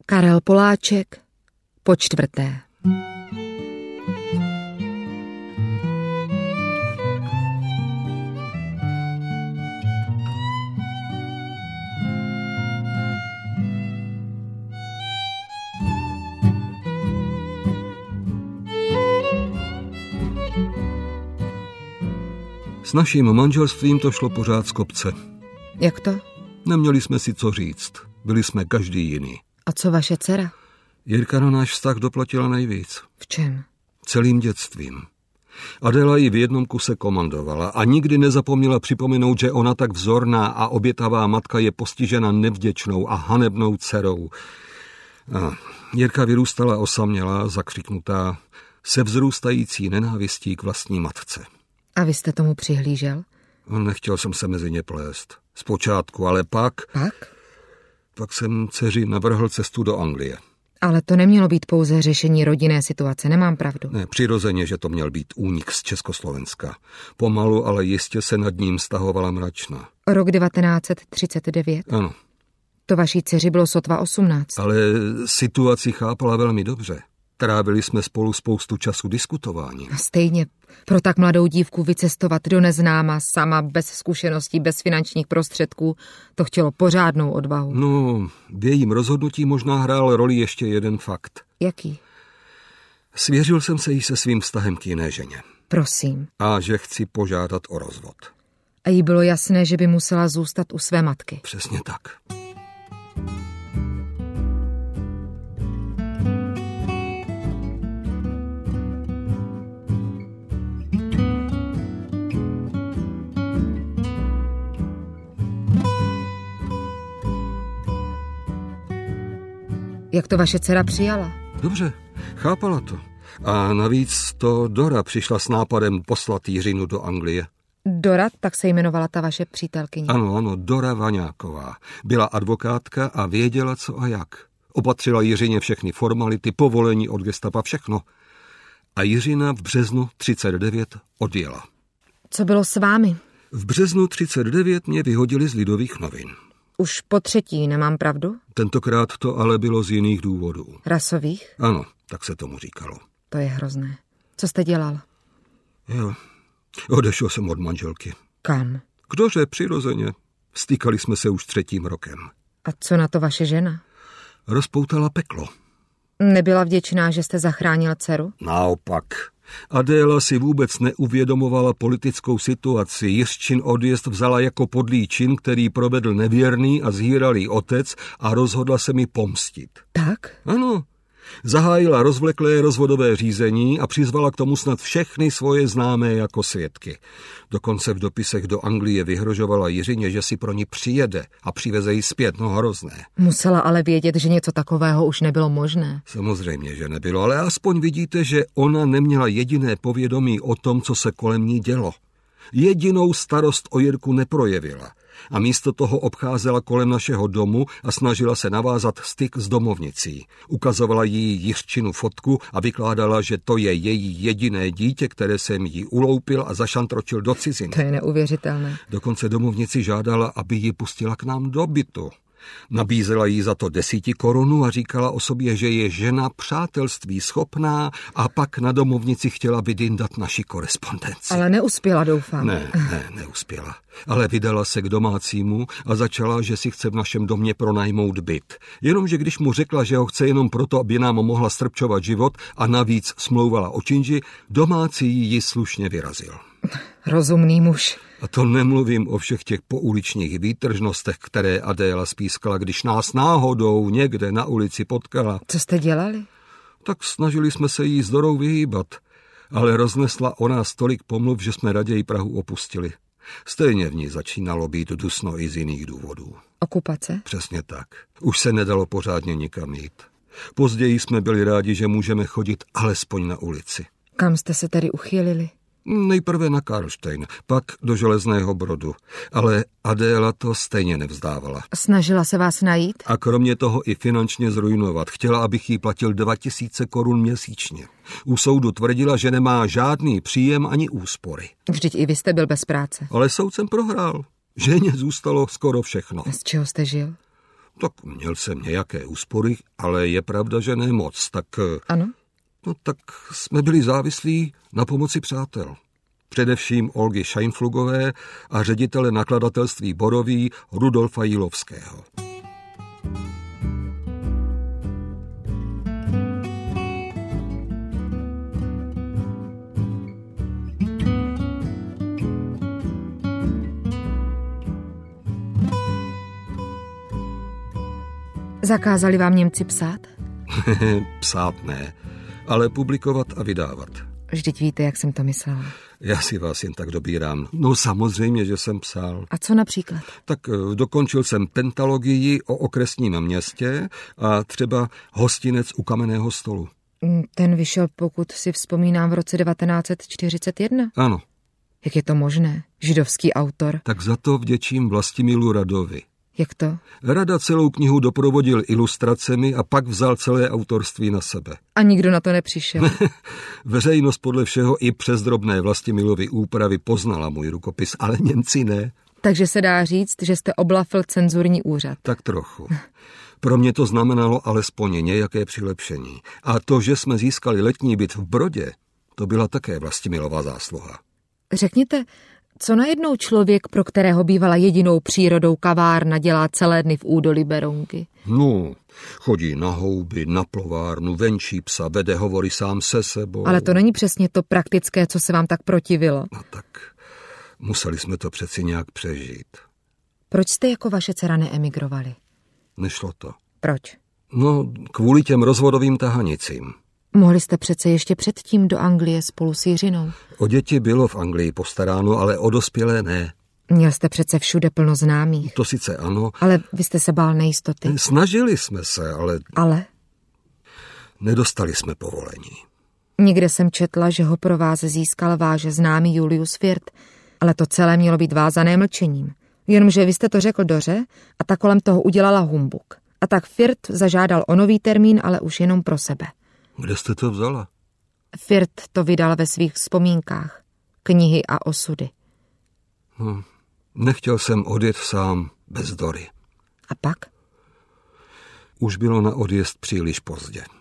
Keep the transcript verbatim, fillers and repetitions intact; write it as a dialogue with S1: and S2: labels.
S1: Karel Poláček, po čtvrté.
S2: S naším manželstvím to šlo pořád z kopce.
S1: Jak to?
S2: Neměli jsme si co říct. Byli jsme každý jiný.
S1: A co vaše dcera?
S2: Jirka na náš vztah doplatila nejvíc.
S1: V čem?
S2: Celým dětstvím. Adéla ji v jednom kuse komandovala a nikdy nezapomněla připomenout, že ona tak vzorná a obětavá matka je postižena nevděčnou a hanebnou dcerou. A Jirka vyrůstala osamělá, zakřiknutá, se vzrůstající nenávistí k vlastní matce.
S1: A vy jste tomu přihlížel?
S2: Nechtěl jsem se mezi ně plést. Zpočátku, ale pak...
S1: Pak?
S2: Pak jsem dceři navrhl cestu do Anglie.
S1: Ale to nemělo být pouze řešení rodinné situace, nemám pravdu.
S2: Ne, přirozeně, že to měl být únik z Československa. Pomalu, ale jistě se nad ním stahovala mračna.
S1: Rok devatenáct set třicet devět?
S2: Ano.
S1: To vaší dceři bylo sotva osmnáct.
S2: Ale situaci chápala velmi dobře. Trávili jsme spolu spoustu času diskutováním.
S1: A stejně pro tak mladou dívku vycestovat do neznáma, sama, bez zkušeností, bez finančních prostředků, to chtělo pořádnou odvahu.
S2: No, v jejím rozhodnutí možná hrál roli ještě jeden fakt.
S1: Jaký?
S2: Svěřil jsem se jí se svým vztahem k jiné ženě.
S1: Prosím.
S2: A že chci požádat o rozvod.
S1: A jí bylo jasné, že by musela zůstat u své matky.
S2: Přesně tak.
S1: Jak to vaše dcera přijala?
S2: Dobře, chápala to. A navíc to Dora přišla s nápadem poslat Jiřinu do Anglie.
S1: Dora, tak se jmenovala ta vaše přítelkyně.
S2: Ano, ano, Dora Vaňáková. Byla advokátka a věděla co a jak. Opatřila Jiřině všechny formality, povolení od gestapa, všechno. A Jiřina v březnu třicet devět odjela.
S1: Co bylo s vámi?
S2: V březnu třicet devět mě vyhodili z Lidových novin.
S1: Už po třetí, nemám pravdu?
S2: Tentokrát to ale bylo z jiných důvodů.
S1: Rasových?
S2: Ano, tak se tomu říkalo.
S1: To je hrozné. Co jste dělal?
S2: Jo, odešel jsem od manželky.
S1: Kam?
S2: Kdože, přirozeně. Stýkali jsme se už třetím rokem.
S1: A co na to vaše žena?
S2: Rozpoutala peklo.
S1: Nebyla vděčná, že jste zachránil dceru?
S2: Naopak. Adéla si vůbec neuvědomovala politickou situaci. Jiřčin odjezd vzala jako podlý čin, který provedl nevěrný a zhýralý otec a rozhodla se mi pomstit.
S1: Tak?
S2: Ano. Zahájila rozvleklé rozvodové řízení a přizvala k tomu snad všechny svoje známé jako svědky. Dokonce v dopisech do Anglie vyhrožovala Jiřině, že si pro ní přijede a přiveze ji zpět, no hrozné.
S1: Musela ale vědět, že něco takového už nebylo možné.
S2: Samozřejmě, že nebylo, ale aspoň vidíte, že ona neměla jediné povědomí o tom, co se kolem ní dělo. Jedinou starost o Jirku neprojevila a místo toho obcházela kolem našeho domu a snažila se navázat styk s domovnicí. Ukazovala jí Jiřčinu fotku a vykládala, že to je její jediné dítě, které jsem jí uloupil a zašantročil do ciziny.
S1: To je neuvěřitelné.
S2: Dokonce domovnici žádala, aby ji pustila k nám do bytu. Nabízela jí za to desíti korunu a říkala o sobě, že je žena přátelství schopná a pak na domovnici chtěla vydindat naši korespondenci.
S1: Ale neuspěla, doufám.
S2: Ne, ne, neuspěla. Ale vydala se k domácímu a začala, že si chce v našem domě pronajmout byt. Jenomže když mu řekla, že ho chce jenom proto, aby nám mohla strpčovat život a navíc smlouvala o činži, domácí ji slušně vyrazil.
S1: Rozumný muž.
S2: A to nemluvím o všech těch pouličních výtržnostech, které Adéla spískala, když nás náhodou někde na ulici potkala.
S1: Co jste dělali?
S2: Tak snažili jsme se jí s Dorou vyhýbat, ale roznesla o nás tolik pomluv, že jsme raději Prahu opustili. Stejně v ní začínalo být dusno i z jiných důvodů.
S1: Okupace?
S2: Přesně tak. Už se nedalo pořádně nikam jít. Později jsme byli rádi, že můžeme chodit alespoň na ulici.
S1: Kam jste se tedy uchýlili?
S2: Nejprve na Karlštejn, pak do Železného Brodu. Ale Adéla to stejně nevzdávala.
S1: Snažila se vás najít?
S2: A kromě toho i finančně zrujnovat. Chtěla, abych jí platil dva tisíce korun měsíčně. U soudu tvrdila, že nemá žádný příjem ani úspory.
S1: Vždyť i vy jste byl bez práce.
S2: Ale soud jsem prohrál. Ženě zůstalo skoro všechno.
S1: Z čeho jste žil?
S2: Tak měl jsem nějaké úspory, ale je pravda, že ne moc. Tak,
S1: ano?
S2: No tak jsme byli závislí na pomoci přátel. Především Olgy Scheinflugové a ředitele nakladatelství Borový Rudolfa Jílovského.
S1: Zakázali vám Němci psát?
S2: Psát ne, ale publikovat a vydávat.
S1: Vždyť víte, jak jsem to myslela.
S2: Já si vás jen tak dobírám. No samozřejmě, že jsem psal.
S1: A co například?
S2: Tak dokončil jsem pentalogii o okresním městě a třeba Hostinec u kamenného stolu.
S1: Ten vyšel, pokud si vzpomínám, v roce devatenáct set čtyřicet jedna.
S2: Ano.
S1: Jak je to možné? Židovský autor.
S2: Tak za to vděčím Vlastimilu Radovi.
S1: Jak to?
S2: Rada celou knihu doprovodil ilustracemi a pak vzal celé autorství na sebe.
S1: A nikdo na to nepřišel.
S2: Veřejnost podle všeho i přes drobné Vlastimilovy úpravy poznala můj rukopis, ale Němci ne.
S1: Takže se dá říct, že jste oblafil cenzurní úřad.
S2: Tak trochu. Pro mě to znamenalo alespoň nějaké přilepšení. A to, že jsme získali letní byt v Brodě, to byla také Vlastimilova zásluha.
S1: Řekněte, co najednou člověk, pro kterého bývala jedinou přírodou kavárna, dělá celé dny v údolí Berounky?
S2: No, chodí na houby, na plovárnu, venčí psa, vede hovory sám se sebou.
S1: Ale to není přesně to praktické, co se vám tak protivilo.
S2: No tak museli jsme to přeci nějak přežít.
S1: Proč jste jako vaše dcera neemigrovali?
S2: Nešlo to.
S1: Proč?
S2: No, kvůli těm rozvodovým tahanicím.
S1: Mohli jste přece ještě předtím do Anglie spolu s Jiřinou.
S2: O děti bylo v Anglii postaráno, ale o dospělé ne.
S1: Měl jste přece všude plno známých.
S2: To sice ano.
S1: Ale vy jste se bál nejistoty.
S2: Snažili jsme se, ale...
S1: Ale?
S2: Nedostali jsme povolení.
S1: Někde jsem četla, že ho pro vás získal váš známý Julius Firth, ale to celé mělo být vázané mlčením. Jenomže vy jste to řekl Doře a ta kolem toho udělala humbuk. A tak Firth zažádal o nový termín, ale už jenom pro sebe.
S2: Kde jste to vzala?
S1: Firth to vydal ve svých vzpomínkách. Knihy a osudy.
S2: No, nechtěl jsem odjet sám bez Dory.
S1: A pak?
S2: Už bylo na odjezd příliš pozdě.